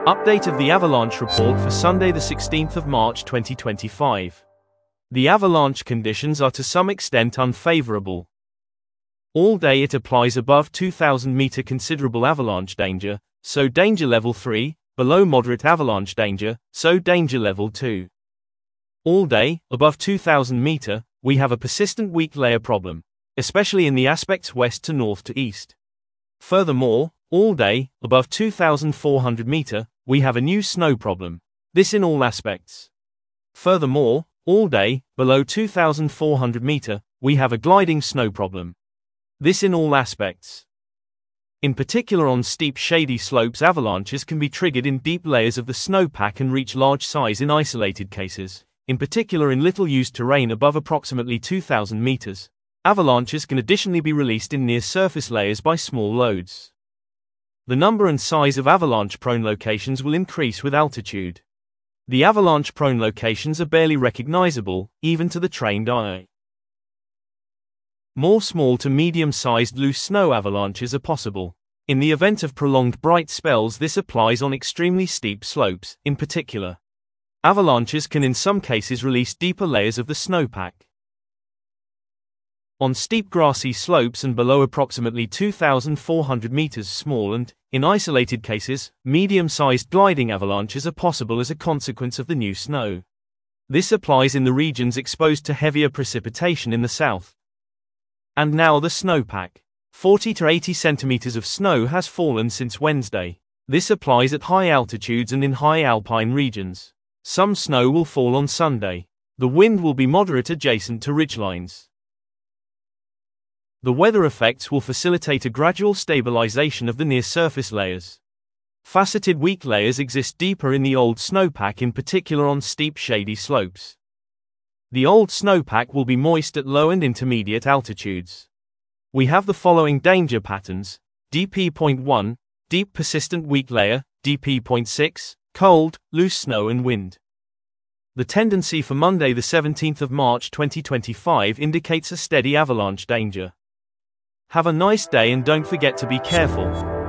Update of the avalanche report for Sunday the 16th of March 2025. The avalanche conditions are to some extent unfavorable. All day it applies above 2,000 meter considerable avalanche danger, so danger level 3, below moderate avalanche danger, so danger level 2. All day, above 2,000 meter, we have a persistent weak layer problem, especially in the aspects west to north to east. Furthermore, all day, above 2,400 meter, we have a new snow problem. This in all aspects. Furthermore, all day, below 2,400 meter, we have a gliding snow problem. This in all aspects. In particular on steep shady slopes, avalanches can be triggered in deep layers of the snowpack and reach large size in isolated cases, in particular in little used terrain above approximately 2,000 meters. Avalanches can additionally be released in near surface layers by small loads. The number and size of avalanche-prone locations will increase with altitude. The avalanche-prone locations are barely recognizable, even to the trained eye. More small to medium-sized loose snow avalanches are possible. In the event of prolonged bright spells, this applies on extremely steep slopes, in particular. Avalanches can in some cases release deeper layers of the snowpack. On steep grassy slopes and below approximately 2,400 meters, small and, in isolated cases, medium-sized gliding avalanches are possible as a consequence of the new snow. This applies in the regions exposed to heavier precipitation in the south. And now the snowpack. 40 to 80 centimeters of snow has fallen since Wednesday. This applies at high altitudes and in high alpine regions. Some snow will fall on Sunday. The wind will be moderate adjacent to ridgelines. The weather effects will facilitate a gradual stabilization of the near-surface layers. Faceted weak layers exist deeper in the old snowpack, in particular on steep shady slopes. The old snowpack will be moist at low and intermediate altitudes. We have the following danger patterns: DP.1, deep persistent weak layer, DP.6, cold, loose snow and wind. The tendency for Monday the 17th of March 2025 indicates a steady avalanche danger. Have a nice day and don't forget to be careful.